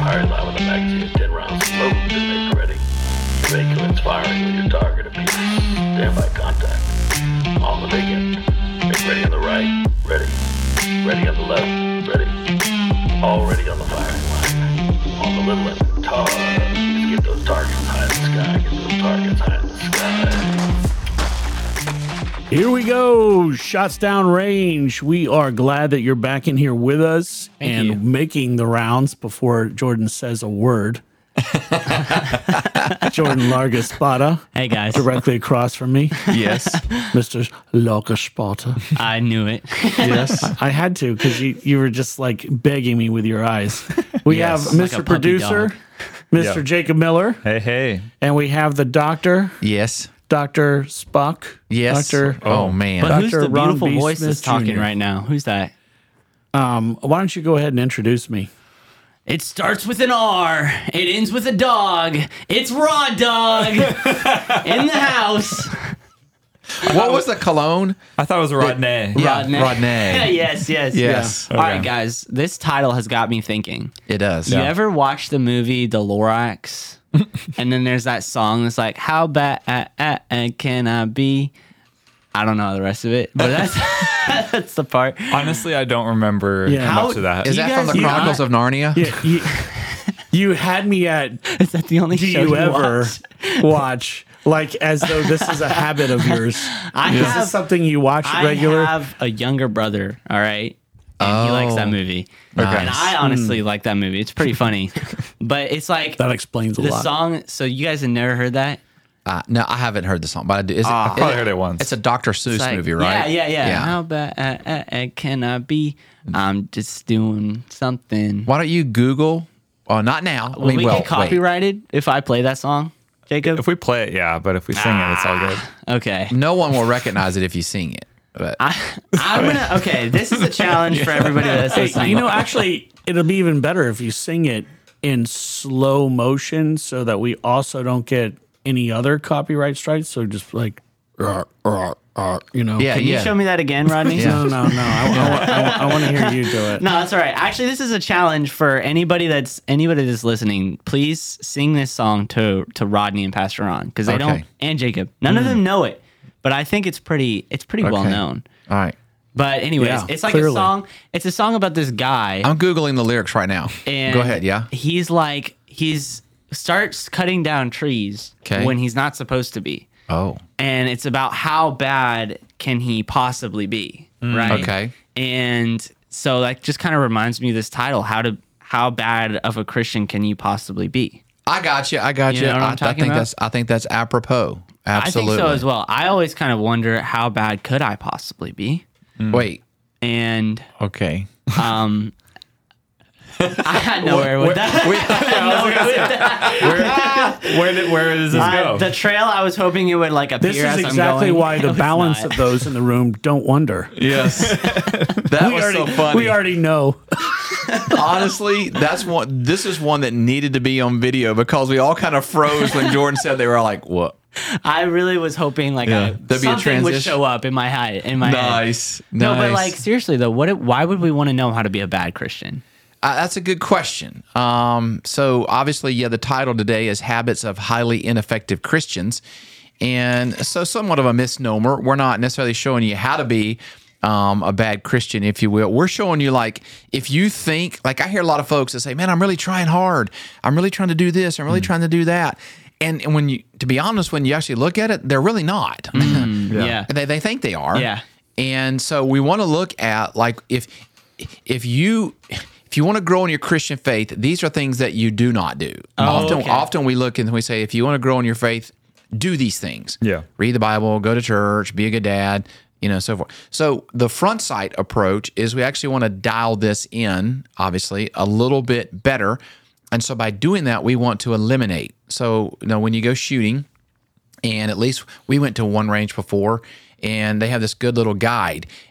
Firing line with a magazine of 10 rounds loaded and make ready. Your vehicle firing with your target appears. Stand by contact. On the big end. Make ready on the right. Ready. Ready on the left. Ready. All ready on the firing line. On the little end. Get those targets high in the sky. Get those targets high in the sky. Here we go. Shots down range. We are glad that you're back in here with us and making the rounds before Jordan says a word. Jordan Largaspada. Hey, guys. Directly across from me. Yes. Mr. Largaspada. I knew it. Yes. I had to because you were just like begging me with your eyes. We Yes. have Like a Mr. puppy Producer, dog. Mr. Yeah. Jacob Miller, Hey. and we have the doctor, Yes. Dr. Spock. Yes. Dr. Oh, man. But who's Dr. the Ron beautiful B. voice Smith that's talking Jr. right now? Who's that? Why don't you go ahead and introduce me? It starts with an R. It ends with a dog. It's Raw Dog in the house. What was the cologne? I thought it was Rodney. Yeah, Rodney. Rodney. yes. Yes. All right, guys. This title has got me thinking. It does. You ever watch the movie The Lorax? And then there's that song that's like, how bad can I be? I don't know the rest of it, but that's that's the part. Honestly, I don't remember Yeah. How- much of that. Is You that from guys the do Chronicles not- of Narnia? Yeah, you had me at Is that the only do show you ever watch? watch like as though this is a habit of yours. I Is have- this something you watch I regular? have a younger brother, all right? And he likes that movie. Nice. And I honestly like that movie. It's pretty funny. But it's like That explains a the lot. song. So you guys have never heard that? No, I haven't heard the song, but I do. Is it, I probably heard it once. It's a Dr. Seuss It's like, movie, right? Yeah. How bad can I be? I'm just doing something. Why don't you Google? Oh, not now. Will we get copyrighted if I play that song, Jacob? If we play it, yeah, but if we sing it, it's all good. Okay. No one will recognize it if you sing it. But I'm gonna. Okay, this is a challenge for everybody that's Hey, listening. you know, actually, it'll be even better if you sing it in slow motion so that we also don't get any other copyright strikes. So just like, you know. yeah, Can you show me that again, Rodney? No. I want to hear you do it. No, that's all right. Actually, this is a challenge for anybody that's listening. Please sing this song to Rodney and Pastor Ron because they Okay. don't, and Jacob. None of them know it, but I think it's pretty well Okay. known. All right. But anyways, Yeah, it's like clearly. a song. It's a song about this guy. I'm Googling the lyrics right now. And Go ahead. Yeah. He's starts cutting down trees Okay. when he's not supposed to be. Oh. And it's about how bad can he possibly be, right? Okay. And so that just kind of reminds me of this title, how bad of a Christian can you possibly be? I got you. You know what I'm talking about? I think that's apropos. Absolutely. I think so as well. I always kind of wonder how bad could I possibly be? Wait. And Okay. I had nowhere with that. Where does this go? The trail, I was hoping it would like appear This as is I'm exactly going. why the It's balance not. of those in the room don't wonder. Yes. That was so funny. We already know. Honestly, this is one that needed to be on video because we all kind of froze when Jordan said they were all like, what? I really was hoping like There'd be a something would transition. show up in my head. Nice. No, but like seriously though, why would we want to know how to be a bad Christian? That's a good question. So obviously, the title today is Habits of Highly Ineffective Christians. And so somewhat of a misnomer. We're not necessarily showing you how to be a bad Christian, if you will. We're showing you like, if you think, like I hear a lot of folks that say, man, I'm really trying hard. I'm really trying to do this. I'm really trying to do that. And when you, to be honest, when you actually look at it, they're really not. Yeah. They think they are. Yeah. And so we want to look at like if you want to grow in your Christian faith, these are things that you do not do. Often we look and we say, if you want to grow in your faith, do these things. Yeah. Read the Bible, go to church, be a good dad, so forth. So the front sight approach is we actually want to dial this in, obviously, a little bit better. And so by doing that, we want to eliminate. So, when you go shooting, and at least we went to one range before, and they have this good little guide.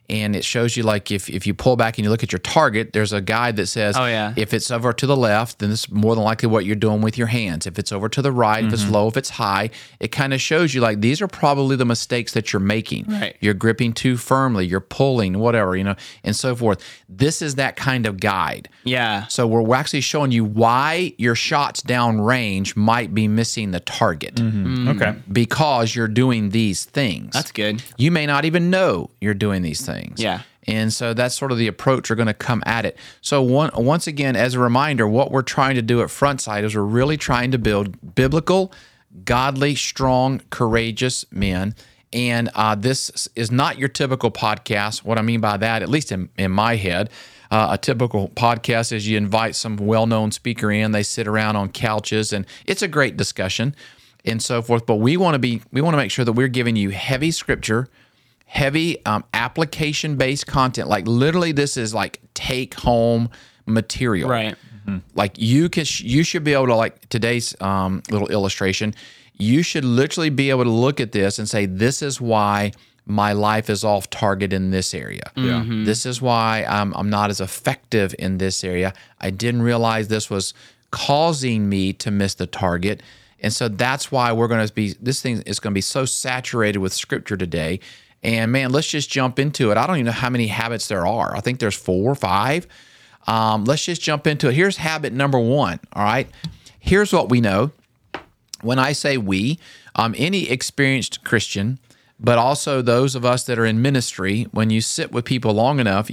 And it shows you, like, if you pull back and you look at your target, there's a guide that says, Oh, yeah. if it's over to the left, then it's more than likely what you're doing with your hands. If it's over to the right, if it's low, if it's high, it kind of shows you, like, these are probably the mistakes that you're making. Right. You're gripping too firmly, you're pulling, whatever, and so forth. This is that kind of guide. Yeah. So we're actually showing you why your shots down range might be missing the target Okay. because you're doing these things. That's good. You may not even know you're doing these things. Yeah. And so that's sort of the approach we're going to come at it. So once again, as a reminder, what we're trying to do at Frontside is we're really trying to build biblical, godly, strong, courageous men. And this is not your typical podcast. What I mean by that, at least in my head, a typical podcast is you invite some well-known speaker in, they sit around on couches, and it's a great discussion and so forth. But we want to make sure that we're giving you heavy scripture, heavy application-based content. Like literally, this is like take-home material. Right. Like you should be able to, like today's little illustration, you should literally be able to look at this and say, this is why my life is off target in this area. Yeah. This is why I'm not as effective in this area. I didn't realize this was causing me to miss the target. And so that's why this thing is going to be so saturated with scripture today. And man, let's just jump into it. I don't even know how many habits there are. I think there's 4 or 5. Let's just jump into it. Here's habit number 1. All right. Here's what we know. When I say we, any experienced Christian, but also those of us that are in ministry, when you sit with people long enough,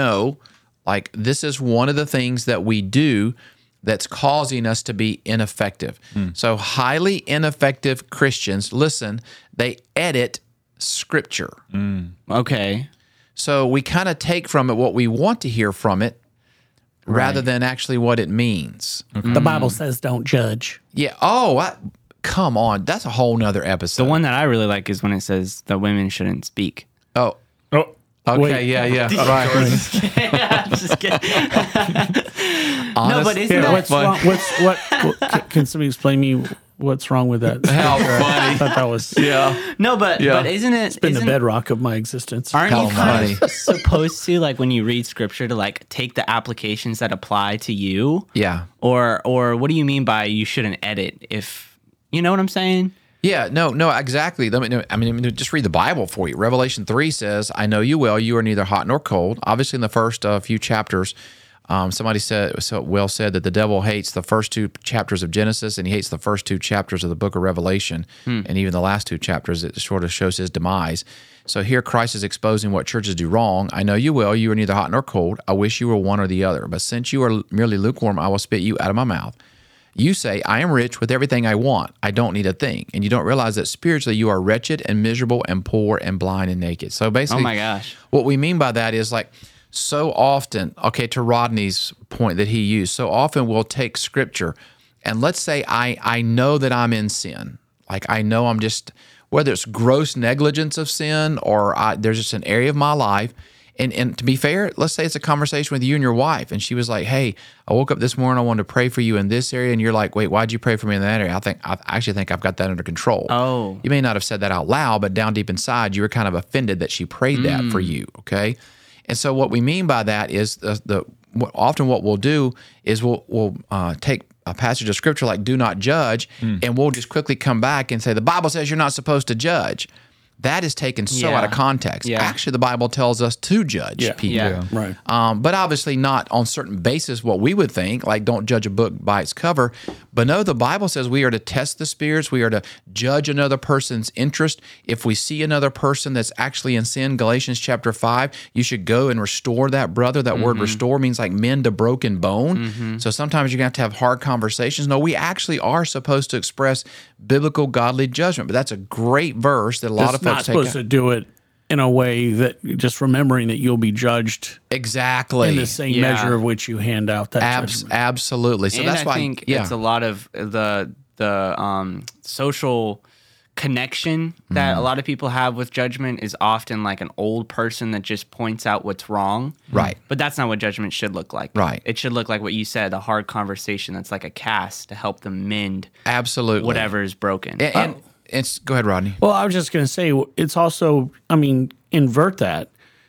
like this is one of the things that we do that's causing us to be ineffective. So highly ineffective Christians, listen, they edit scripture. Okay. So we kind of take from it what we want to hear from it rather than actually what it means. The Bible says don't judge. Yeah. Oh, come on. That's a whole nother episode. The one that I really like is when it says that women shouldn't speak. Oh, Oh, okay. Wait. Yeah. Right. I'm just kidding. No, but isn't Yeah, that what's wrong? Can somebody explain me what's wrong with that? How I funny. thought that was Yeah. no? But isn't it? been the isn't- bedrock of my existence. Aren't How you kind funny. of supposed to, like, when you read scripture, to like take the applications that apply to you? Yeah. Or what do you mean by you shouldn't edit? If you know what I'm saying? Yeah, no, exactly. Let me just read the Bible for you. Revelation 3 says, I know you well, you are neither hot nor cold. Obviously, in the first few chapters, somebody said that the devil hates the first 2 chapters of Genesis and he hates the first 2 chapters of the book of Revelation. And even the last 2 chapters, it sort of shows his demise. So here Christ is exposing what churches do wrong. I know you well, you are neither hot nor cold. I wish you were one or the other. But since you are merely lukewarm, I will spit you out of my mouth. You say, I am rich with everything I want. I don't need a thing. And you don't realize that spiritually you are wretched and miserable and poor and blind and naked. So basically, Oh my gosh. what we mean by that is like so often, okay, to Rodney's point that he used, so often we'll take scripture and let's say I know that I'm in sin. Like I know I'm just, whether it's gross negligence of sin or there's just an area of my life. And to be fair, let's say it's a conversation with you and your wife, and she was like, hey, I woke up this morning, I wanted to pray for you in this area, and you're like, wait, why'd you pray for me in that area? I actually think I've got that under control. Oh. You may not have said that out loud, but down deep inside, you were kind of offended that she prayed that for you, okay? And so what we mean by that is often what we'll do is we'll take a passage of scripture like do not judge, and we'll just quickly come back and say, the Bible says you're not supposed to judge. That is taken so Yeah. out of context. Yeah. Actually, the Bible tells us to judge people. Yeah. Right. But obviously not on certain basis what we would think, like don't judge a book by its cover. But no, the Bible says we are to test the spirits. We are to judge another person's interest. If we see another person that's actually in sin, Galatians chapter 5, you should go and restore that brother. That word restore means like mend a broken bone. So sometimes you're going to have hard conversations. No, we actually are supposed to express biblical godly judgment. But that's a great verse that a lot of It's not folks take supposed to do it in a way that just remembering that you'll be judged Exactly. in the same Yeah. measure of which you hand out that judgment. Absolutely. So And that's I why think it's a lot of the social connection that a lot of people have with judgment is often like an old person that just points out what's wrong. Right. But that's not what judgment should look like. Right. It should look like what you said, a hard conversation that's like a cast to help them mend absolutely whatever is broken. And it's go ahead, Rodney. Well, I was just going to say, it's also, I mean, invert that.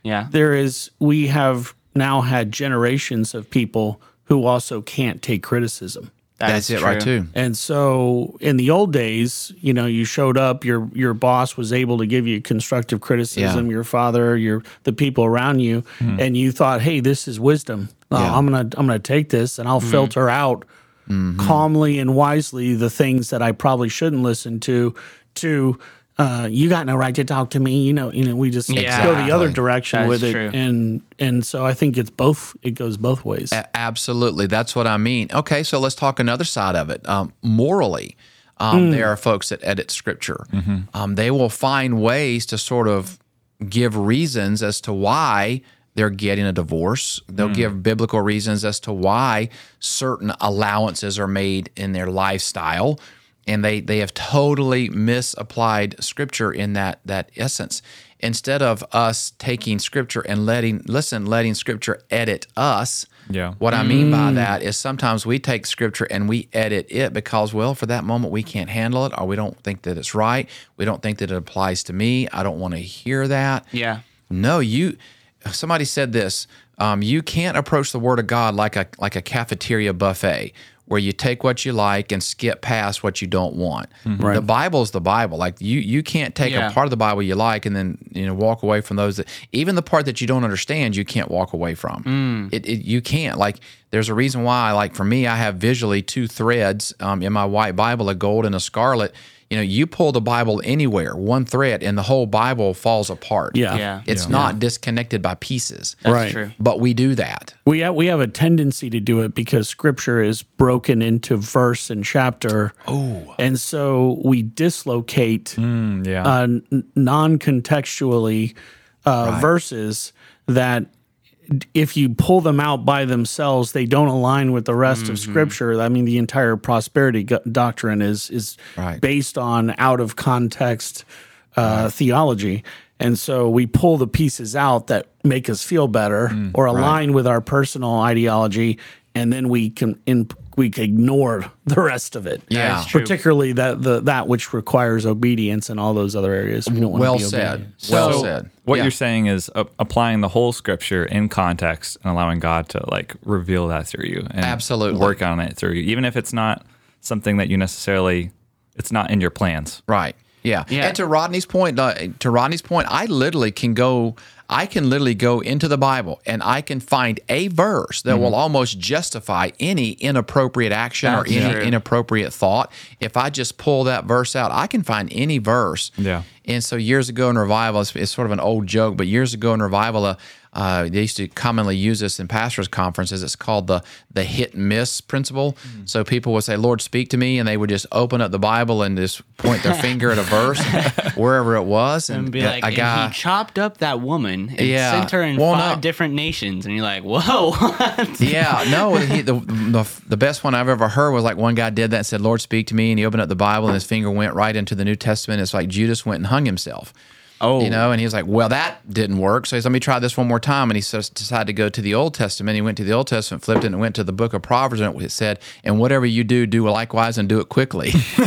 Yeah. we have now had generations of people who also can't take criticism. That's it, true. right, too. And so in the old days, you showed up, your boss was able to give you constructive criticism, your father, the people around you, and you thought, hey, this is wisdom. Yeah. I'm gonna take this and I'll filter out calmly and wisely the things that I probably shouldn't listen to you got no right to talk to me. We just Yeah. go the other direction That's with it. true. And so I think it goes both ways. Absolutely. That's what I mean. Okay, so let's talk another side of it. Morally, there are folks that edit Scripture. They will find ways to sort of give reasons as to why they're getting a divorce. They'll give biblical reasons as to why certain allowances are made in their lifestyle. And they have totally misapplied Scripture in that essence. Instead of us taking Scripture and letting Scripture edit us. Yeah. What I mean by that is sometimes we take Scripture and we edit it because, well, for that moment we can't handle it, or we don't think that it's right. We don't think that it applies to me. I don't want to hear that. Yeah. No, somebody said this. You can't approach the Word of God like a cafeteria buffet, where you take what you like and skip past what you don't want. Right. The Bible's the Bible. Like you can't take a part of the Bible you like and then walk away from those even the part that you don't understand, you can't walk away from. You can't. Like, there's a reason why. For me, I have visually two threads in my white Bible, a gold and a scarlet. You pull the Bible anywhere, one thread, and the whole Bible falls apart. Yeah. It's not disconnected by pieces. That's Right. true. But we do that. We have a tendency to do it because Scripture is broken into verse and chapter. Oh, and so we dislocate non-contextually verses that, if you pull them out by themselves, they don't align with the rest of Scripture. I mean, the entire prosperity doctrine is Right. based on out of context theology. And so we pull the pieces out that make us feel better or align with our personal ideology, and then we can ignore the rest of it. Yeah. That's true. Particularly that which requires obedience and all those other areas. We don't want Well to be said. obedient. Well So said. What Yeah. you're saying is applying the whole Scripture in context and allowing God to reveal that through you and Absolutely. work on it through you, even if it's not something that it's not in your plans. Right. Yeah. Yeah. And to Rodney's point, I literally can go into the Bible and I can find a verse that will almost justify any inappropriate action or That's any true. inappropriate thought. If I just pull that verse out, I can find any verse. Yeah. And so years ago in revival, it's sort of an old joke, but years ago in revival, they used to commonly use this in pastors' conferences. It's called the hit and miss principle. So people would say, "Lord, speak to me," and they would just open up the Bible and just point their finger at a verse wherever it was, And be a like, and guy. he chopped up that woman and Yeah. sent her in Well, 5 no. different nations. And you're like, whoa, what? Yeah, no, the best one I've ever heard was one guy did that and said, "Lord, speak to me," and he opened up the Bible and his finger went right into the New Testament. It's like Judas went and hung himself. Oh. And he was like, well, that didn't work. So he said, let me try this one more time. And he decided to go to the Old Testament. He went to the Old Testament, flipped it, and went to the book of Proverbs, and it said, and whatever you do, do likewise and do it quickly.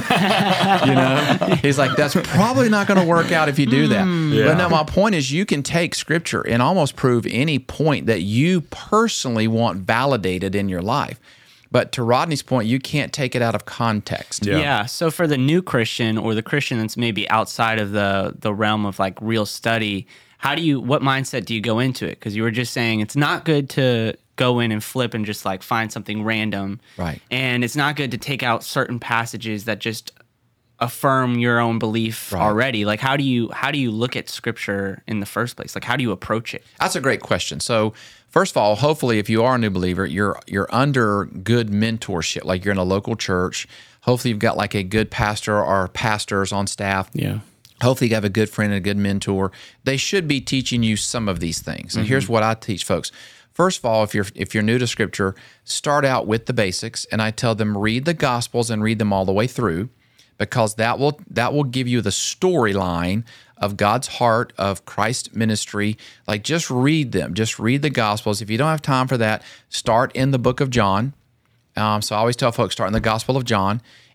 He's like, that's probably not going to work out if you do that. But no, my point is you can take Scripture and almost prove any point that you personally want validated in your life. But to Rodney's point, you can't take it out of context. Yeah. So for the new Christian or the Christian that's maybe outside of the realm of real study, what mindset do you go into it? Because you were just saying it's not good to go in and flip and just find something random. Right. And it's not good to take out certain passages that just affirm your own belief already. How do you look at Scripture in the first place? How do you approach it? That's a great question. So, first of all, hopefully, if you are a new believer, you're under good mentorship. You're in a local church. Hopefully, you've got a good pastor or pastors on staff. Yeah. Hopefully, you have a good friend and a good mentor. They should be teaching you some of these things. And here's what I teach folks. First of all, if you're new to Scripture, start out with the basics, and I tell them read the Gospels and read them all the way through, because that will give you the storyline of God's heart, of Christ's ministry. Just read them. Just read the Gospels. If you don't have time for that, start in the book of John. So I always tell folks, start in the Gospel of John.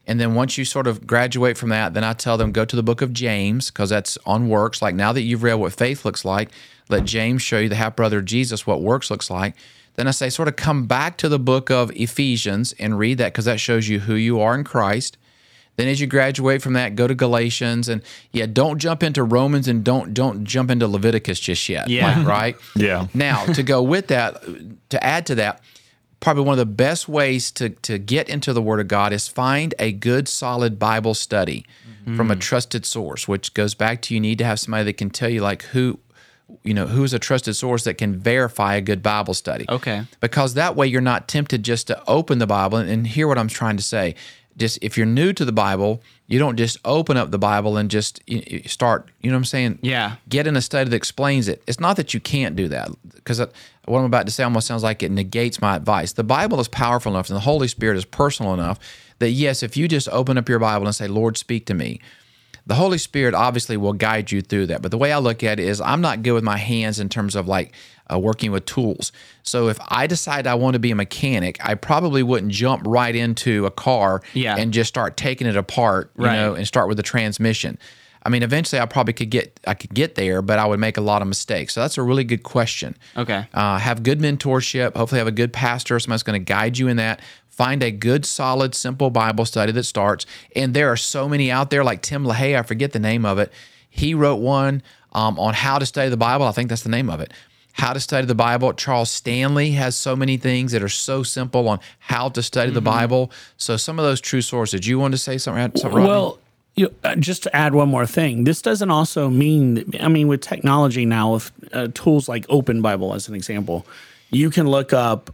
And then once you sort of graduate from that, then I tell them go to the book of James, because that's on works. Like, now that you've read what faith looks like, let James show you, the half-brother of Jesus, what works looks like. Then I say sort of come back to the book of Ephesians and read that, because that shows you who you are in Christ. Then as you graduate from that, go to Galatians, and don't jump into Romans, and don't jump into Leviticus just yet. Yeah. Like, right? Yeah. Now, to go with that, to add to that, probably one of the best ways to get into the Word of God is find a good, solid Bible study from a trusted source, which goes back to, you need to have somebody that can tell you, like, who's a trusted source that can verify a good Bible study. Okay. Because that way you're not tempted just to open the Bible and hear what I'm trying to say. Just, if you're new to the Bible, you don't just open up the Bible and just start, you know what I'm saying? Yeah. Get in a study that explains it. It's not that you can't do that, because what I'm about to say almost sounds like it negates my advice. The Bible is powerful enough, and the Holy Spirit is personal enough that, yes, if you just open up your Bible and say, Lord, speak to me, the Holy Spirit obviously will guide you through that. But the way I look at it is, I'm not good with my hands in terms of like working with tools. So if I decide I want to be a mechanic, I probably wouldn't jump right into a car and just start taking it apart, you know, and start with the transmission. I mean, eventually I could get there, but I would make a lot of mistakes. So that's a really good question. Okay. Have good mentorship. Hopefully have a good pastor, somebody's going to guide you in that. Find a good, solid, simple Bible study that starts. And there are so many out there, like Tim LaHaye, I forget the name of it. He wrote one on how to study the Bible. I think that's the name of it. How to study the Bible. Charles Stanley has so many things that are so simple on how to study the Bible. So some of those true sources. You want to say something, Rodney? Well, just to add one more thing, this doesn't also mean, I mean, with technology now, with tools like Open Bible as an example, you can look up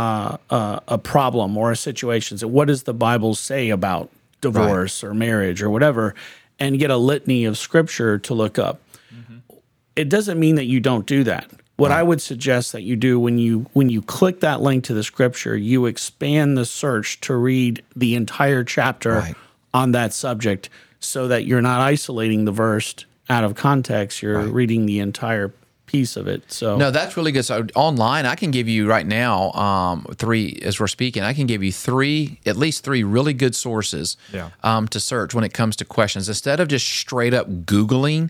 a problem or a situation. So what does the Bible say about divorce or marriage or whatever, and get a litany of scripture to look up. It doesn't mean that you don't do that. What I would suggest that you do when you click that link to the scripture, you expand the search to read the entire chapter on that subject, so that you're not isolating the verse out of context. You're reading the entire piece of it. So no, that's really good. So online, I can give you right now three, as we're speaking, I can give you at least three really good sources to search when it comes to questions. Instead of just straight up Googling,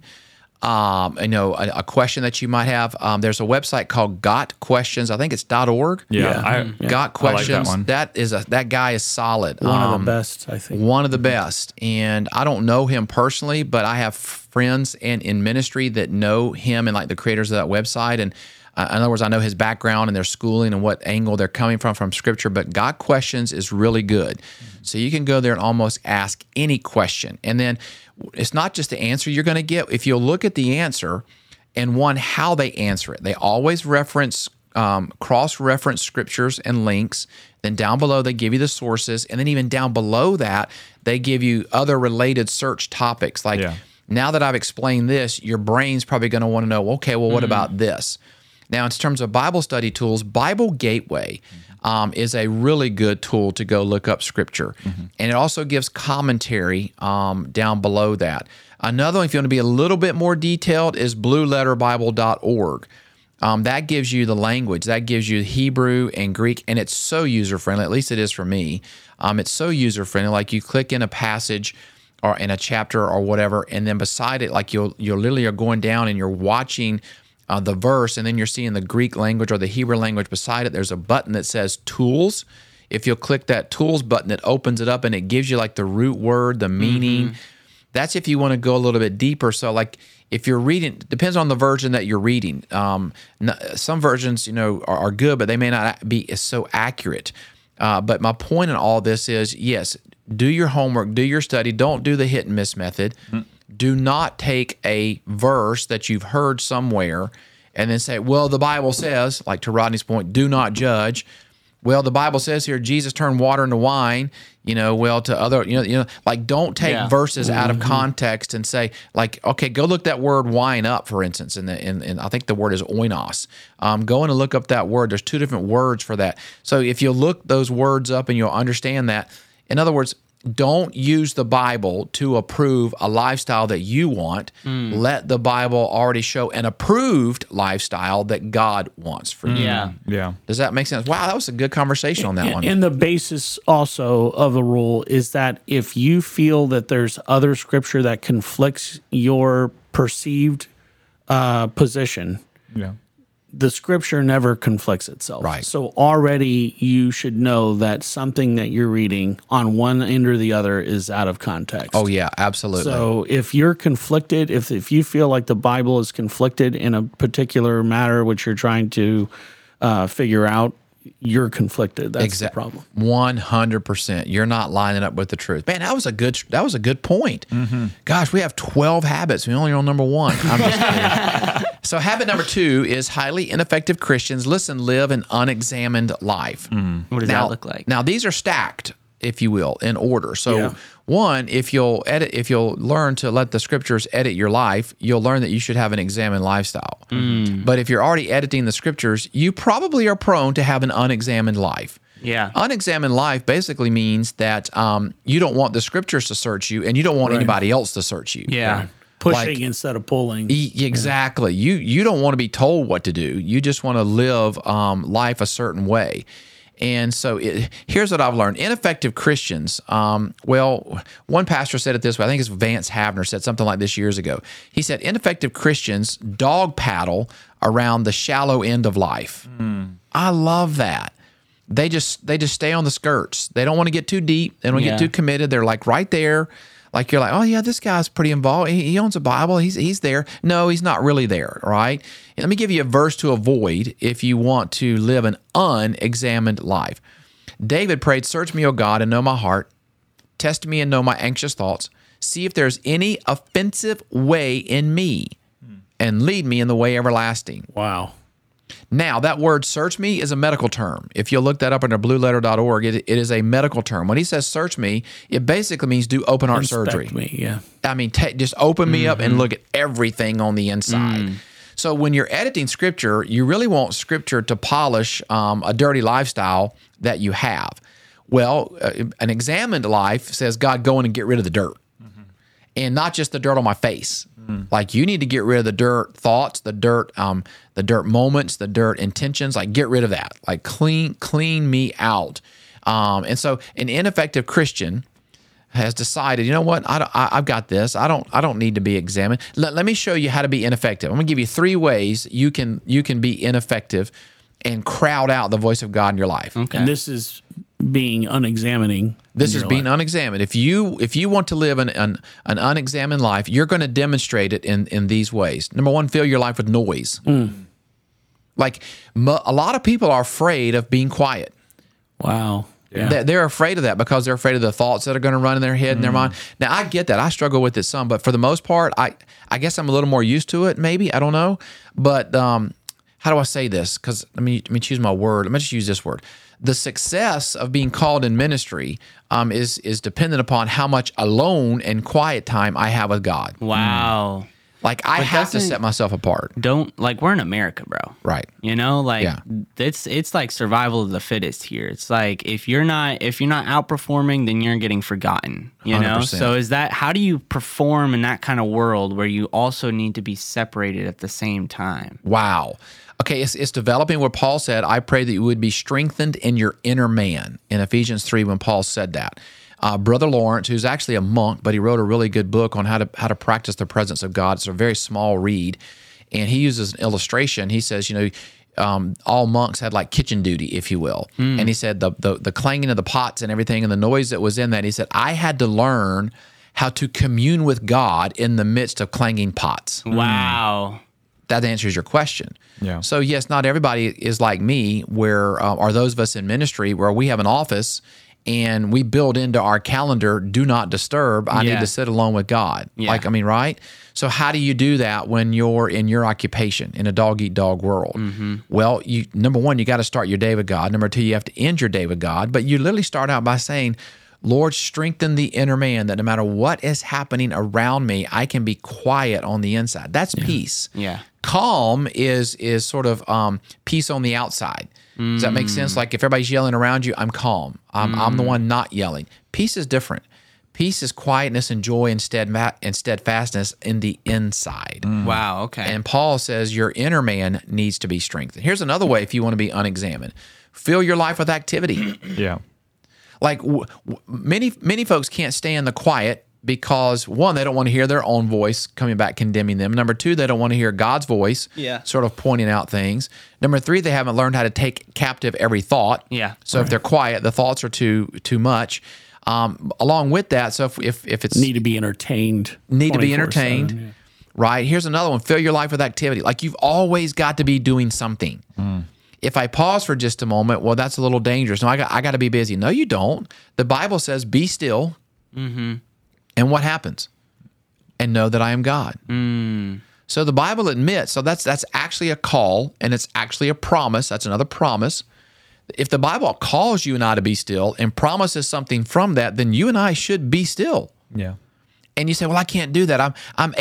a question that you might have. There's a website called Got Questions. I think it's .org. Got Questions. I like that one. That guy is solid. One of the best, I think. One of the best. And I don't know him personally, but I have friends in ministry that know him and like the creators of that website. And in other words, I know his background and their schooling and what angle they're coming from Scripture. But Got Questions is really good. So you can go there and almost ask any question. And then it's not just the answer you're going to get. If you'll look at the answer and how they answer it, they always cross-reference scriptures and links. Then down below, they give you the sources. And then even down below that, they give you other related search topics. Like, now that I've explained this, your brain's probably going to want to know, okay, well, what about this? Now, in terms of Bible study tools, Bible Gateway is a really good tool to go look up scripture. And it also gives commentary down below that. Another one, if you want to be a little bit more detailed, is blueletterbible.org. That gives you the language. That gives you Hebrew and Greek, and it's so user-friendly. At least it is for me. It's so user-friendly. Like, you click in a passage or in a chapter or whatever, and then beside it, like you literally are going down and you're watching the verse, and then you're seeing the Greek language or the Hebrew language beside it. There's a button that says Tools. If you'll click that Tools button, it opens it up and it gives you like the root word, the meaning. That's if you want to go a little bit deeper. So like if you're reading, depends on the version that you're reading. Some versions, are good, but they may not be so accurate. But my point in all this is, yes, do your homework, do your study. Don't do the hit and miss method. Do not take a verse that you've heard somewhere and then say, well, the Bible says, like to Rodney's point, do not judge. Well, the Bible says here, Jesus turned water into wine, to other, like don't take verses out of context and say like, okay, go look that word wine up, for instance. And I think the word is oinos. Go in and look up that word. There's two different words for that. So if you look those words up and you'll understand that, in other words, don't use the Bible to approve a lifestyle that you want. Let the Bible already show an approved lifestyle that God wants for you. Yeah. Yeah. Does that make sense? Wow, that was a good conversation on that one. And the basis also of a rule is that if you feel that there's other scripture that conflicts your perceived position, Yeah. the scripture never conflicts itself. Right. So already you should know that something that you're reading on one end or the other is out of context. Oh, yeah, absolutely. So if you're conflicted, if you feel like the Bible is conflicted in a particular matter which you're trying to figure out, you're conflicted. That's the problem. 100%. You're not lining up with the truth. Man, that was a good point. Gosh, we have 12 habits. We only on number 1. I'm just kidding. So habit number 2 is highly ineffective Christians live an unexamined life. What does that look like? Now these are stacked, if you will, in order. So Yeah. one, if you'll learn to let the scriptures edit your life, you'll learn that you should have an examined lifestyle. But if you're already editing the scriptures, you probably are prone to have an unexamined life. Yeah. Unexamined life basically means that you don't want the scriptures to search you, and you don't want anybody else to search you. Yeah. Pushing instead of pulling. Exactly. You don't want to be told what to do. You just want to live life a certain way. And so here's what I've learned. Ineffective Christians, one pastor said it this way. I think it's Vance Havner said something like this years ago. He said, ineffective Christians dog paddle around the shallow end of life. I love that. They just stay on the skirts. They don't want to get too deep. They don't get too committed. They're like right there. Like you're like, oh yeah, this guy's pretty involved. He owns a Bible. He's there. No, he's not really there, right? And let me give you a verse to avoid if you want to live an unexamined life. David prayed, "Search me, O God, and know my heart. Test me and know my anxious thoughts. See if there's any offensive way in me, and lead me in the way everlasting." Wow. Now, that word search me is a medical term. If you'll look that up under blueletter.org, it is a medical term. When he says search me, it basically means do open heart surgery. Inspect me, yeah. I mean, just open me up and look at everything on the inside. So when you're editing scripture, you really want scripture to polish a dirty lifestyle that you have. Well, an examined life says, God, go in and get rid of the dirt. And not just the dirt on my face. Like you need to get rid of the dirt thoughts, the dirt moments, the dirt intentions. Like get rid of that. Like clean me out. And so an ineffective Christian has decided, you know what? I've got this. I don't need to be examined. Let me show you how to be ineffective. I'm going to give you 3 ways you can be ineffective and crowd out the voice of God in your life. Okay. And this is being unexamining. This is being unexamined. If you want to live an unexamined life, you're going to demonstrate it in these ways. Number 1, fill your life with noise. Like a lot of people are afraid of being quiet. Wow. Yeah. They're afraid of that because they're afraid of the thoughts that are going to run in their head and their mind. Now, I get that. I struggle with it some, but for the most part, I guess I'm a little more used to it, maybe. I don't know. But how do I say this? Because let me choose my word. Let me just use this word. The success of being called in ministry is dependent upon how much alone and quiet time I have with God. Wow. Like I have to set myself apart. We're in America, bro. Right. You know, like Yeah. it's like survival of the fittest here. It's like if you're not outperforming, then you're getting forgotten. You know? 100%. So is that how do you perform in that kind of world where you also need to be separated at the same time? Wow. Okay, it's developing what Paul said. I pray that you would be strengthened in your inner man in Ephesians 3 when Paul said that. Brother Lawrence, who's actually a monk, but he wrote a really good book on how to practice the presence of God. It's a very small read, and he uses an illustration. He says, all monks had like kitchen duty, if you will. And he said the clanging of the pots and everything and the noise that was in that, he said, I had to learn how to commune with God in the midst of clanging pots. Wow. That answers your question. Yeah. So yes, not everybody is like me, where are those of us in ministry where we have an office and we build into our calendar, do not disturb. I need to sit alone with God. Yeah. Right? So how do you do that when you're in your occupation in a dog-eat-dog world? Well, number 1, you got to start your day with God. Number 2, you have to end your day with God. But you literally start out by saying, Lord, strengthen the inner man that no matter what is happening around me, I can be quiet on the inside. That's peace. Yeah. Calm is sort of peace on the outside. Does that make sense? Like if everybody's yelling around you, I'm calm. I'm the one not yelling. Peace is different. Peace is quietness and joy and steadfastness in the inside. Wow. Okay. And Paul says your inner man needs to be strengthened. Here's another way if you want to be unexamined. Fill your life with activity. Yeah. Like many folks can't stay in the quiet because, one, they don't want to hear their own voice coming back condemning them. Number two, they don't want to hear God's voice sort of pointing out things. Number three, they haven't learned how to take captive every thought. Yeah. So if they're quiet, the thoughts are too much. Along with that, so if it's Need to be entertained. need to be 24/7, entertained, yeah. right? Here's another one. Fill your life with activity. Like you've always got to be doing something. If I pause for just a moment, well, that's a little dangerous. No, I got to be busy. No, you don't. The Bible says, be still. And what happens? And know that I am God. So the Bible admits, so that's actually a call, and it's actually a promise. That's another promise. If the Bible calls you and I to be still and promises something from that, then you and I should be still. Yeah. And you say, well, I can't do that. I'm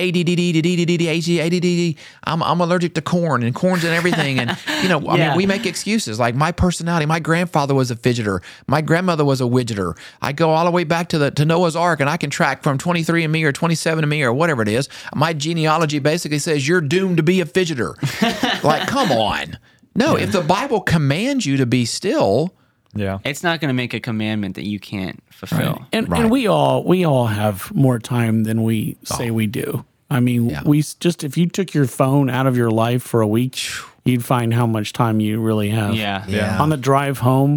ADD. I'm allergic to corn, and corn's in everything. And, I mean, we make excuses. Like my personality, my grandfather was a fidgeter. My grandmother was a widgeter. I go all the way back to Noah's Ark, and I can track from 23andMe or 27andMe or whatever it is. My genealogy basically says you're doomed to be a fidgeter. Like, come on. No, if the Bible commands you to be still, Yeah. It's not going to make a commandment that you can't fulfill. And we all have more time than we say we do. I mean, if you took your phone out of your life for a week, you'd find how much time you really have. Yeah. On the drive home,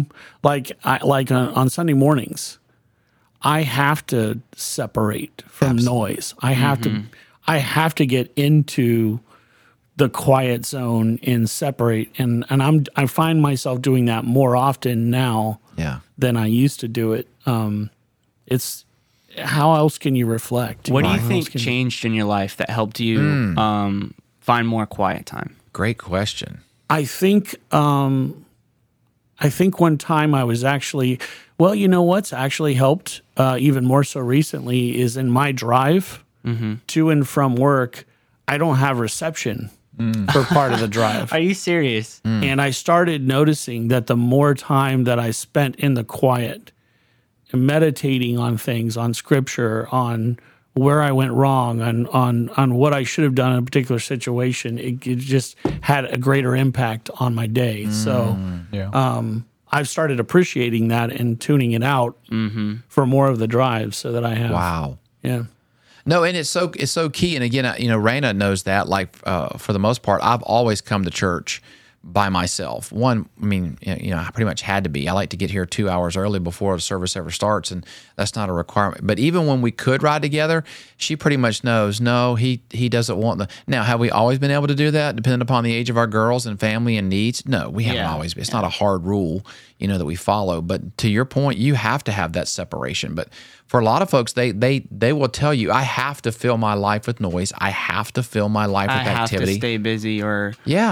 on Sunday mornings, I have to separate from noise. I have to get into the quiet zone and separate, and I find myself doing that more often now than I used to do it. It's how else can you reflect? What do you think changed in your life that helped you find more quiet time? Great question. I think one time I was actually, well, you know what's actually helped even more so recently is in my drive to and from work, I don't have reception for part of the drive. Are you serious? And I started noticing that the more time that I spent in the quiet and meditating on things, on scripture, on where I went wrong, on what I should have done in a particular situation, it just had a greater impact on my day. So I've started appreciating that and tuning it out for more of the drives so that I have. Wow. Yeah. No, and it's so key. And again, Raina knows that. Like for the most part, I've always come to church by myself. One, I mean, I pretty much had to be. I like to get here 2 hours early before the service ever starts, and that's not a requirement. But even when we could ride together, she pretty much knows, no, he doesn't want the. Now, have we always been able to do that, depending upon the age of our girls and family and needs? No, we haven't always been. It's not a hard rule, that we follow. But to your point, you have to have that separation. But for a lot of folks, they will tell you, I have to fill my life with noise. I have to fill my life with activity. I have to stay busy, or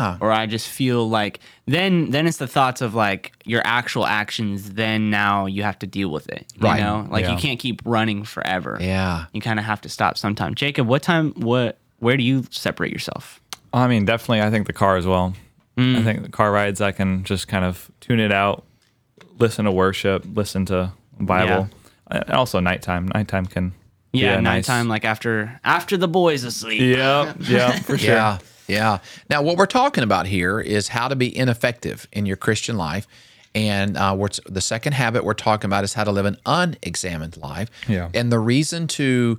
I just feel like then it's the thoughts of like your actual actions. Then now you have to deal with it. You know, like you can't keep running forever. Yeah, you kind of have to stop sometime. Jacob, where do you separate yourself? I mean, definitely, I think the car as well. I think the car rides, I can just kind of tune it out, listen to worship, listen to Bible. And also nighttime. Nighttime can be nighttime, like after the boys asleep. Yeah, for sure. Yeah. Now, what we're talking about here is how to be ineffective in your Christian life. And the second habit we're talking about is how to live an unexamined life. Yeah. And the reason to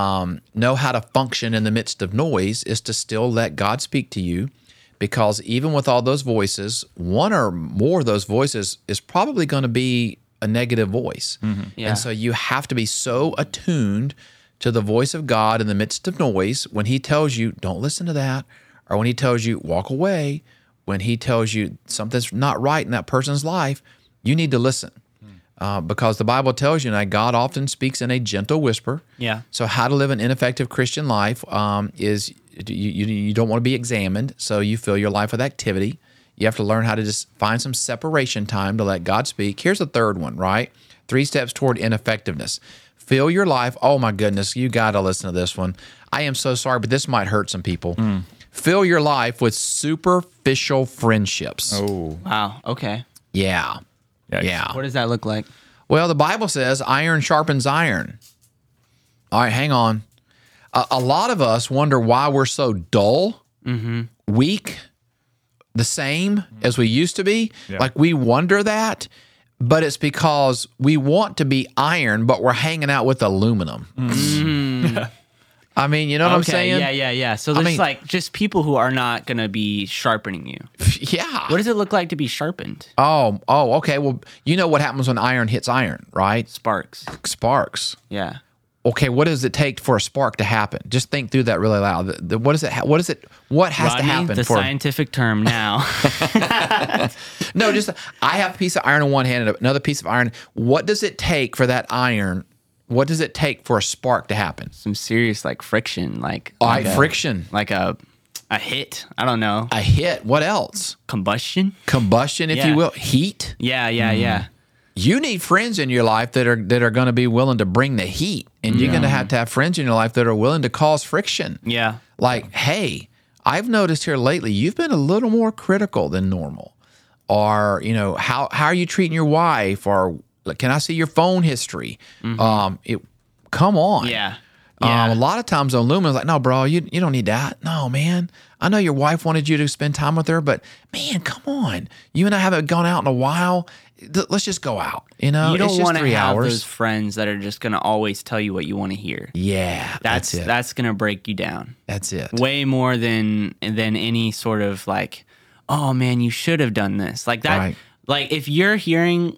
know how to function in the midst of noise is to still let God speak to you. Because even with all those voices, one or more of those voices is probably going to be a negative voice. And so you have to be so attuned to the voice of God in the midst of noise. When he tells you, don't listen to that, or when he tells you, walk away, when he tells you something's not right in that person's life, you need to listen. Because the Bible tells you that God often speaks in a gentle whisper. Yeah. So how to live an ineffective Christian life is you don't want to be examined, so you fill your life with activity. You have to learn how to just find some separation time to let God speak. Here's the third one, right? 3 steps toward ineffectiveness. Fill your life. Oh, my goodness. You got to listen to this one. I am so sorry, but this might hurt some people. Fill your life with superficial friendships. Oh. Wow. Okay. Yeah. Yikes. Yeah. What does that look like? Well, the Bible says iron sharpens iron. All right, hang on. A lot of us wonder why we're so dull, weak, the same as we used to be. Yeah. Like we wonder that, but it's because we want to be iron, but we're hanging out with aluminum. I mean, you know what I'm saying? Yeah. So there's just people who are not going to be sharpening you. Yeah. What does it look like to be sharpened? Oh, okay. Well, you know what happens when iron hits iron, right? Sparks. Sparks. Yeah. Okay, what does it take for a spark to happen? Just think through that really loud. What has to happen the for scientific term now? No, just I have a piece of iron in one hand and another piece of iron. What does it take for that iron? What does it take for a spark to happen? Some serious friction, friction. like a hit. I don't know. A hit. What else? Combustion, if you will. Heat. Yeah. You need friends in your life that are going to be willing to bring the heat, and you're going to have friends in your life that are willing to cause friction. Yeah. Like, hey, I've noticed here lately you've been a little more critical than normal, or how are you treating your wife, or can I see your phone history? Come on. Yeah. A lot of times aluminum's like, no, bro, you don't need that. No, man. I know your wife wanted you to spend time with her, but man, come on. You and I haven't gone out in a while. Let's just go out. You don't it's just want to 3 have hours. those friends that are just going to always tell you what you want to hear. Yeah, that's it. That's going to break you down. That's it. Way more than any sort of oh man, you should have done this. Like that. Right. Like if you're hearing,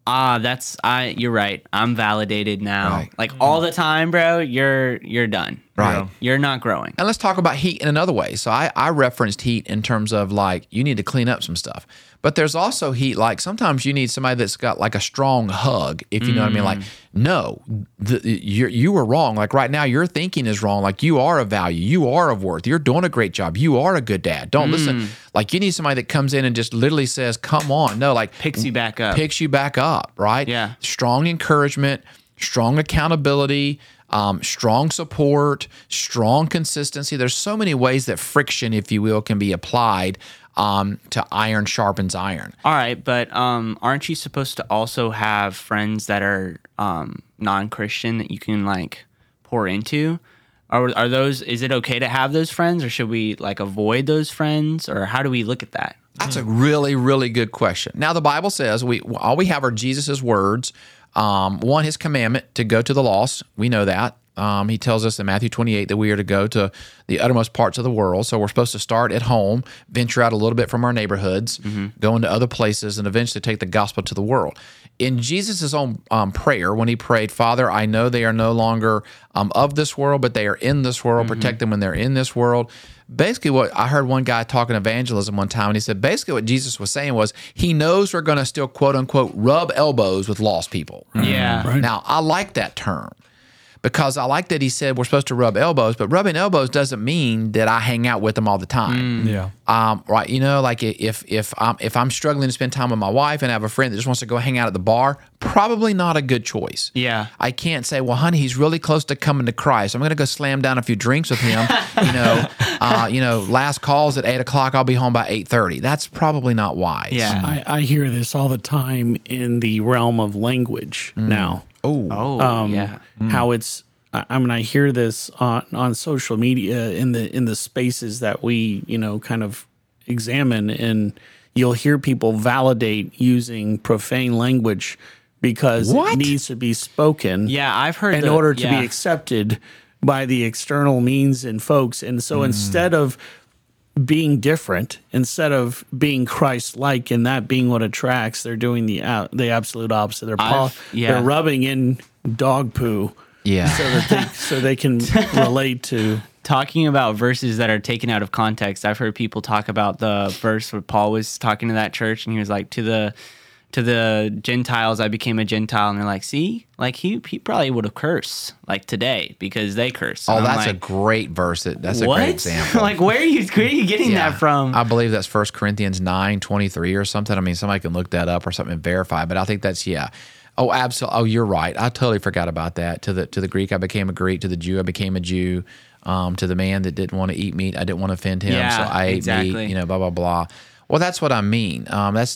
you're right. I'm validated now. Right. All the time, bro. You're done. Right. You're not growing. And let's talk about heat in another way. So I referenced heat in terms of you need to clean up some stuff. But there's also heat, sometimes you need somebody that's got a strong hug, if you know what I mean. No, you were wrong. Right now, your thinking is wrong. You are of value. You are of worth. You're doing a great job. You are a good dad. Don't listen. You need somebody that comes in and just literally says, come on. No, picks you back up. Picks you back up, right? Yeah. Strong encouragement, strong accountability, strong support, strong consistency. There's so many ways that friction, if you will, can be applied to iron sharpens iron. All right, but aren't you supposed to also have friends that are non-Christian that you can pour into? Are those? Is it okay to have those friends, or should we avoid those friends, or how do we look at that? That's a really, really good question. Now, the Bible says all we have are Jesus' words. One, his commandment to go to the lost. We know that. He tells us in Matthew 28 that we are to go to the uttermost parts of the world. So we're supposed to start at home, venture out a little bit from our neighborhoods, go into other places, and eventually take the gospel to the world. In Jesus' own prayer, when he prayed, Father, I know they are no longer of this world, but they are in this world. Protect them when they're in this world. Basically, what I heard one guy talking evangelism one time, and he said basically what Jesus was saying was he knows we're going to still, quote unquote, rub elbows with lost people. Yeah. Right. Now, I like that term because I like that he said we're supposed to rub elbows, but rubbing elbows doesn't mean that I hang out with them all the time. Yeah. Right. If I'm struggling to spend time with my wife and I have a friend that just wants to go hang out at the bar, probably not a good choice. Yeah. I can't say, well, honey, he's really close to coming to Christ. I'm going to go slam down a few drinks with him. Last call's at 8:00. I'll be home by 8:30. That's probably not wise. Yeah. I hear this all the time in the realm of language now. Yeah. How it's I hear this on social media in the spaces that we kind of examine, and you'll hear people validate using profane language because it needs to be spoken Yeah, I've heard in order to be accepted by the external means and folks. And so instead of being different, instead of being Christ-like and that being what attracts, they're doing the absolute opposite. They're rubbing in dog poo, so they can relate to. Talking about verses that are taken out of context, I've heard people talk about the verse where Paul was talking to that church, and he was like, to the Gentiles, I became a Gentile. And they're like, see, he probably would have cursed today because they curse. Oh, that's a great verse. That's a great example. Where are you getting that from? I believe that's 1 Corinthians 9:23 or something. I mean, somebody can look that up or something and verify, but I think that's, Oh, absolutely. Oh, you're right. I totally forgot about that. To the Greek, I became a Greek. To the Jew, I became a Jew. To the man that didn't want to eat meat, I didn't want to offend him, so I ate meat. Blah blah blah. Well, that's what I mean. That's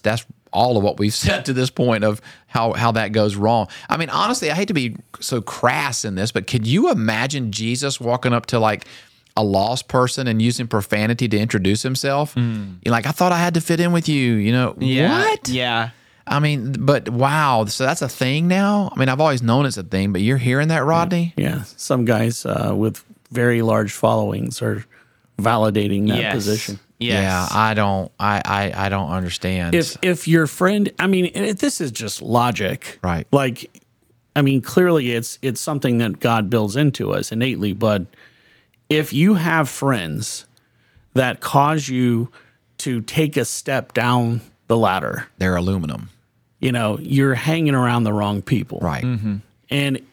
all of what we've said to this point of how that goes wrong. I mean, honestly, I hate to be so crass in this, but could you imagine Jesus walking up to like a lost person and using profanity to introduce himself? You're like, I thought I had to fit in with you. You know, what? Yeah. I mean, but wow, so that's a thing now? I mean, I've always known it's a thing, but you're hearing that, Rodney? Yeah, some guys with very large followings are validating that position. Yes. Yeah, I don't understand. If your friend, I mean, this is just logic, Right. Like, I mean, clearly it's something that God builds into us innately. But if you have friends that cause you to take a step down the ladder, They're aluminum. you know, you're hanging around the wrong people, Right. And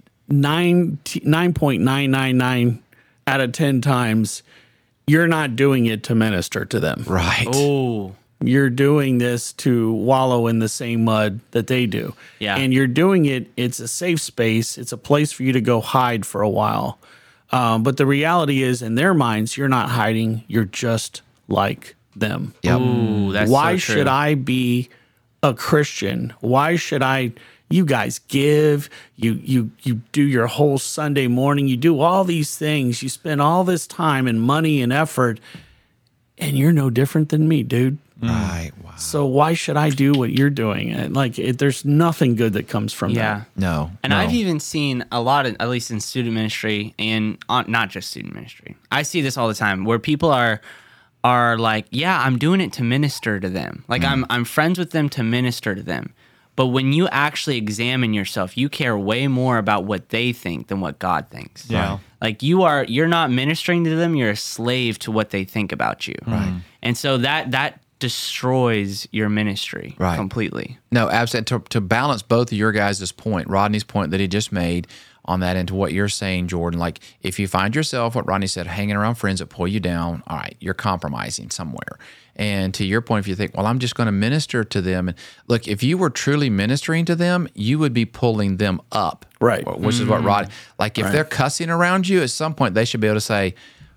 9.999 out of 10 times, you're not doing it to minister to them. Right. Oh. You're doing this to wallow in the same mud that they do. Yeah. And you're doing it, it's a safe space. It's a place for you to go hide for a while. But the reality is, in their minds, you're not hiding. You're just like them. Yep. Ooh, that's Why so true. should I be a Christian? Why should I? You guys give. You do your whole Sunday morning. You do all these things. You spend all this time and money and effort, and you're no different than me, dude. Right. Wow. So why should I do what you're doing? And there's nothing good that comes from Yeah. that. No. And no. I've even seen a lot of, at least in student ministry and not just student ministry. I see this all the time where people are like, yeah, I'm doing it to minister to them. Like I'm friends with them to minister to them. But when you actually examine yourself, you care way more about what they think than what God thinks. Yeah. Like you're not ministering to them, you're a slave to what they think about you. Right. And so that destroys your ministry Right. completely. No, absolutely. To balance both of your guys' point, Rodney's point that he just made on that, into what you're saying, Jordan, like if you find yourself, what Rodney said, hanging around friends that pull you down, all right, you're compromising somewhere. And to your point, if you think, well, I'm just going to minister to them. And look, if you were truly ministering to them, you would be pulling them up. Right. Which is what Rodney, like if they're cussing around you, at some point they should be able to say,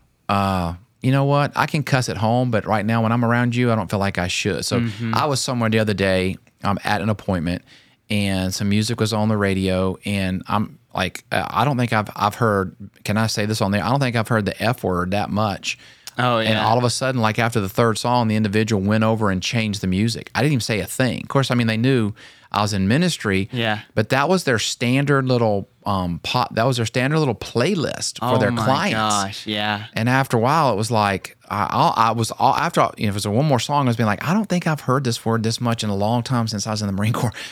you know what? I can cuss at home, but right now when I'm around you, I don't feel like I should. So I was somewhere the other day at an appointment, and some music was on the radio, and I'm like, I don't think I've heard. Can I say this on there? I don't think I've heard the F word that much. Oh, yeah. And all of a sudden, like after the third song, the individual went over and changed the music. I didn't even say a thing. Of course, I mean, they knew I was in ministry. Yeah. But that was their standard little that was their standard little playlist for their clients. Oh my gosh, yeah. And after a while, it was like after if it was one more song, I was being like, I don't think I've heard this word this much in a long time since I was in the Marine Corps.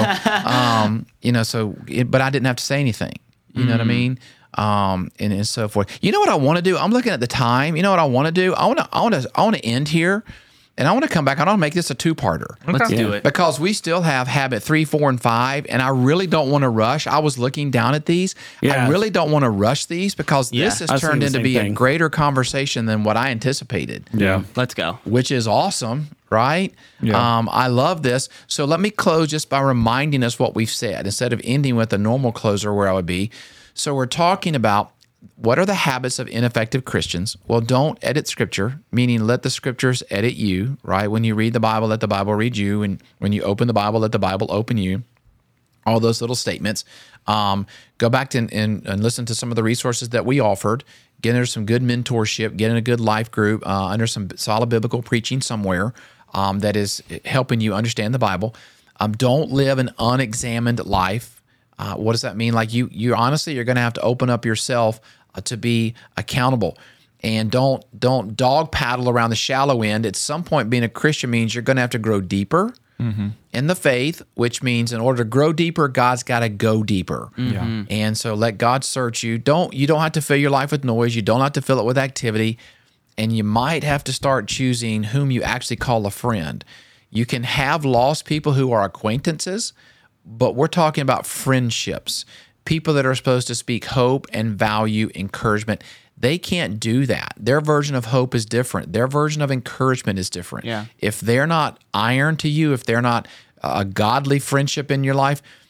So but I didn't have to say anything. You know what I mean? And so forth. You know what I want to do? I'm looking at the time. You know what I want to do? I want to end here, and I want to come back. I want to make this a two-parter. Let's do it. Because we still have habit 3, 4, and 5, and I really don't want to rush. I was looking down at these. Yeah. I really don't want to rush these because Yeah, this has I was turned thinking into the be same a thing. greater conversation than what I anticipated. Yeah. Let's go. Which is awesome, right? Yeah. I love this. So let me close just by reminding us what we've said instead of ending with a normal closer where I would be. So we're talking about what are the habits of ineffective Christians? Well, don't edit Scripture, meaning let the Scriptures edit you, right? When you read the Bible, let the Bible read you. And when you open the Bible, let the Bible open you. All those little statements. Go back to and listen to some of the resources that we offered. Get under some good mentorship. Get in a good life group under some solid biblical preaching somewhere that is helping you understand the Bible. Don't live an unexamined life. What does that mean? Like you honestly, you're going to have to open up yourself to be accountable, and don't dog paddle around the shallow end. At some point, being a Christian means you're going to have to grow deeper in the faith, which means in order to grow deeper, God's got to go deeper. Yeah. And so let God search you. You don't have to fill your life with noise. You don't have to fill it with activity, and you might have to start choosing whom you actually call a friend. You can have lost people who are acquaintances, but we're talking about friendships, people that are supposed to speak hope and value, encouragement. They can't do that. Their version of hope is different. Their version of encouragement is different. Yeah. If they're not iron to you, if they're not a godly friendship in your life,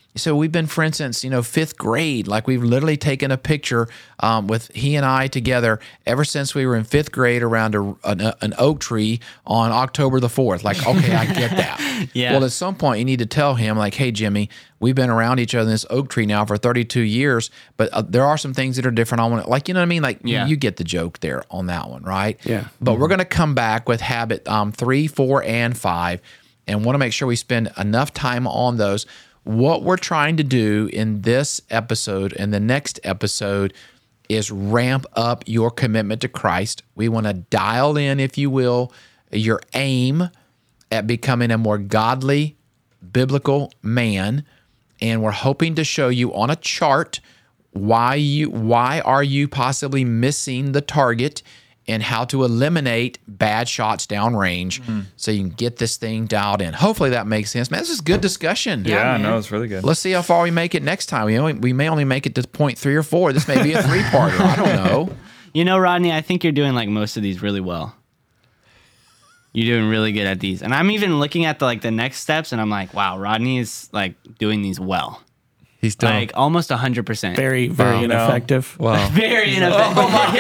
So we've been, for instance, 5th grade. Like we've literally taken a picture with he and I together ever since we were in 5th grade around an oak tree on October the 4th. Like, okay, I get that. Yeah. Well, at some point you need to tell him, like, hey, Jimmy, we've been around each other in this oak tree now for 32 years, but there are some things that are different. I want to, like, you know what I mean? Like, Yeah. you get the joke there on that one, right? Yeah. But we're going to come back with habit 3, 4, and 5, and want to make sure we spend enough time on those. What we're trying to do in this episode and the next episode is ramp up your commitment to Christ. We want to dial in, if you will, your aim at becoming a more godly, biblical man. And we're hoping to show you on a chart why are you possibly missing the target and how to eliminate bad shots downrange so you can get this thing dialed in. Hopefully that makes sense. Man, this is good discussion. Yeah, man. no, it's really good. Let's see how far we make it next time. We may only make it to point 3 or 4. This may be a 3-parter. I don't know. Rodney, I think you're doing like most of these really well. You're doing really good at these. And I'm even looking at the next steps and I'm like, wow, Rodney is like doing these well. He's done. Like almost 100%. Very, very ineffective. Wow. Very ineffective.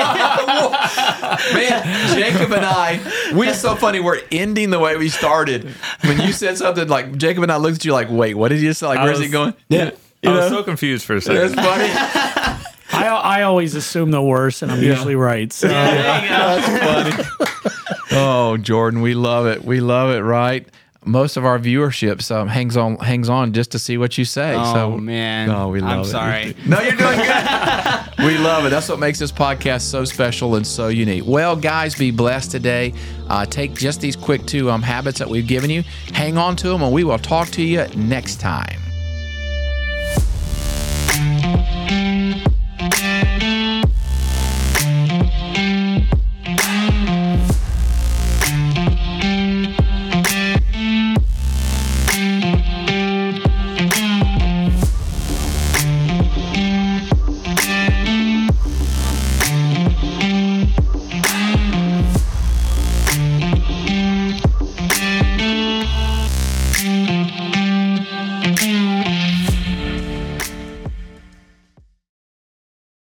Man, Jacob and I, it's so funny. We're ending the way we started. When you said something like, Jacob and I looked at you like, wait, what did you say? Like, where's he going? Yeah. I was so confused for a That's second. funny. I always assume the worst, and I'm usually right. So There you go. That's funny. Oh, Jordan, we love it. We love it, right? Most of our viewership hangs on just to see what you say. Oh, so, man. Oh, we love I'm it. sorry. No, you're doing good. We love it. That's what makes this podcast so special and so unique. Well, guys, be blessed today. Take just these quick 2 habits that we've given you. Hang on to them, and we will talk to you next time.